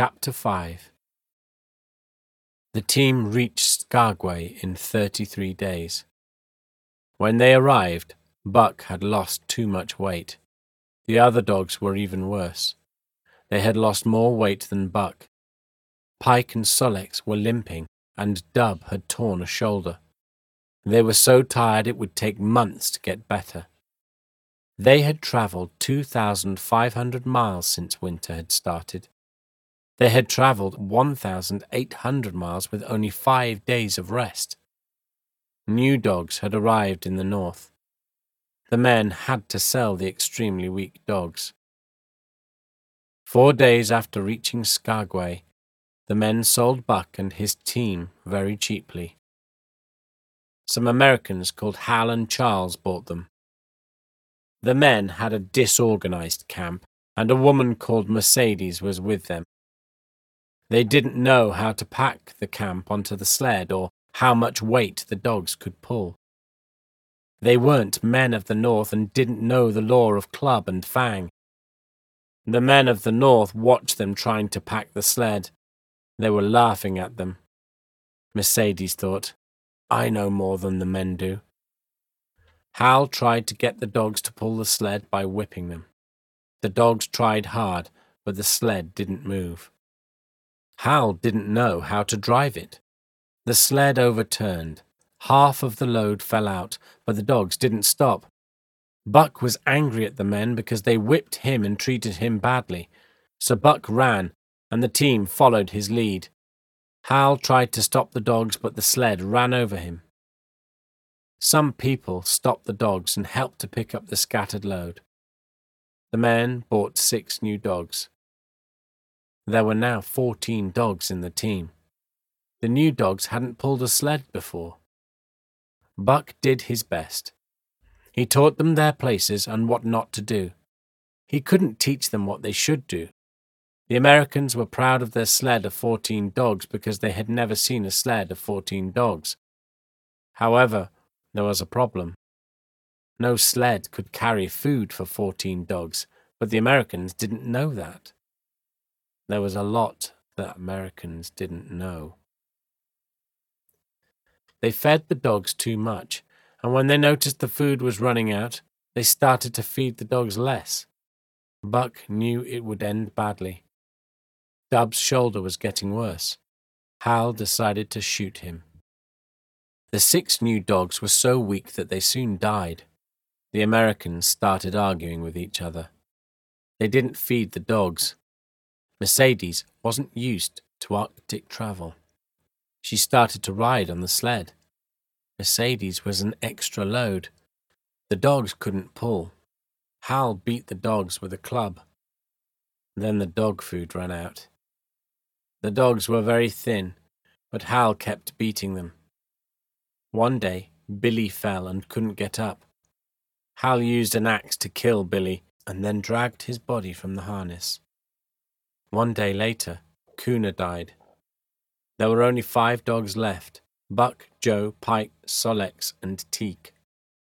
Chapter 5. The team reached Skagway in 33 days. When they arrived, Buck had lost too much weight. The other dogs were even worse. They had lost more weight than Buck. Pike and Sol-leks were limping, and Dub had torn a shoulder. They were so tired it would take months to get better. They had travelled 2,500 miles since winter had started. They had travelled 1,800 miles with only 5 days of rest. New dogs had arrived in the north. The men had to sell the extremely weak dogs. 4 days after reaching Skagway, the men sold Buck and his team very cheaply. Some Americans called Hal and Charles bought them. The men had a disorganized camp, and a woman called Mercedes was with them. They didn't know how to pack the camp onto the sled or how much weight the dogs could pull. They weren't men of the North and didn't know the law of club and fang. The men of the North watched them trying to pack the sled. They were laughing at them. Mercedes thought, I know more than the men do. Hal tried to get the dogs to pull the sled by whipping them. The dogs tried hard, but the sled didn't move. Hal didn't know how to drive it. The sled overturned. Half of the load fell out, but the dogs didn't stop. Buck was angry at the men because they whipped him and treated him badly. So Buck ran, and the team followed his lead. Hal tried to stop the dogs, but the sled ran over him. Some people stopped the dogs and helped to pick up the scattered load. The men bought 6 new dogs. There were now 14 dogs in the team. The new dogs hadn't pulled a sled before. Buck did his best. He taught them their places and what not to do. He couldn't teach them what they should do. The Americans were proud of their sled of 14 dogs because they had never seen a sled of 14 dogs. However, there was a problem. No sled could carry food for 14 dogs, but the Americans didn't know that. There was a lot that Americans didn't know. They fed the dogs too much, and when they noticed the food was running out, they started to feed the dogs less. Buck knew it would end badly. Dub's shoulder was getting worse. Hal decided to shoot him. The 6 new dogs were so weak that they soon died. The Americans started arguing with each other. They didn't feed the dogs. Mercedes wasn't used to Arctic travel. She started to ride on the sled. Mercedes was an extra load. The dogs couldn't pull. Hal beat the dogs with a club. Then the dog food ran out. The dogs were very thin, but Hal kept beating them. One day, Billy fell and couldn't get up. Hal used an axe to kill Billy and then dragged his body from the harness. One day later, Kuna died. There were only 5 dogs left: Buck, Joe, Pike, Sol-leks, and Teek.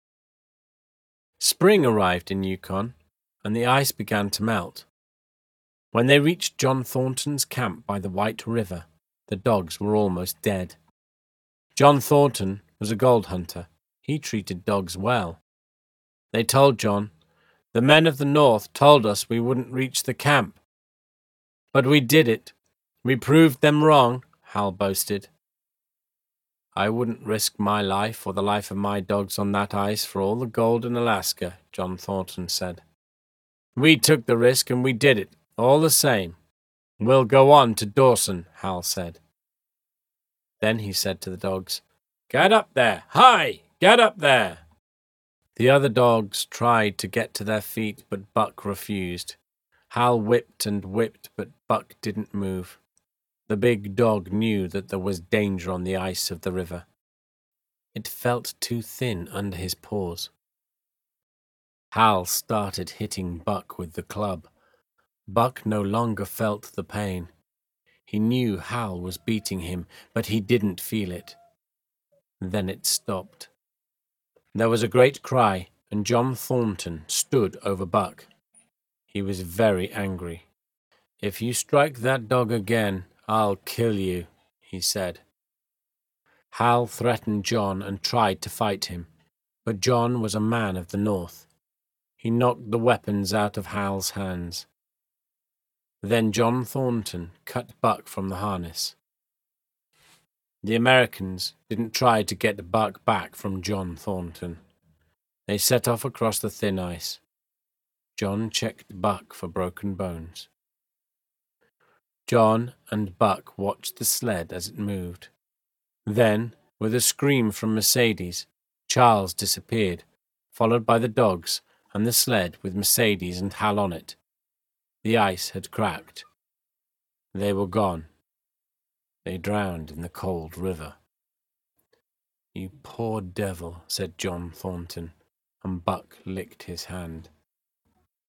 Spring arrived in Yukon, and the ice began to melt. When they reached John Thornton's camp by the White River, the dogs were almost dead. John Thornton was a gold hunter. He treated dogs well. They told John, "The men of the North told us we wouldn't reach the camp. But we did it. We proved them wrong," Hal boasted. "I wouldn't risk my life or the life of my dogs on that ice for all the gold in Alaska," John Thornton said. "We took the risk and we did it, all the same. We'll go on to Dawson," Hal said. Then he said to the dogs, "Get up there! Hi! Get up there!" The other dogs tried to get to their feet, but Buck refused. Hal whipped and whipped, but Buck didn't move. The big dog knew that there was danger on the ice of the river. It felt too thin under his paws. Hal started hitting Buck with the club. Buck no longer felt the pain. He knew Hal was beating him, but he didn't feel it. Then it stopped. There was a great cry, and John Thornton stood over Buck. He was very angry. "If you strike that dog again, I'll kill you," he said. Hal threatened John and tried to fight him, but John was a man of the North. He knocked the weapons out of Hal's hands. Then John Thornton cut Buck from the harness. The Americans didn't try to get Buck back from John Thornton. They set off across the thin ice. John checked Buck for broken bones. John and Buck watched the sled as it moved. Then, with a scream from Mercedes, Charles disappeared, followed by the dogs and the sled with Mercedes and Hal on it. The ice had cracked. They were gone. They drowned in the cold river. "You poor devil," said John Thornton, and Buck licked his hand.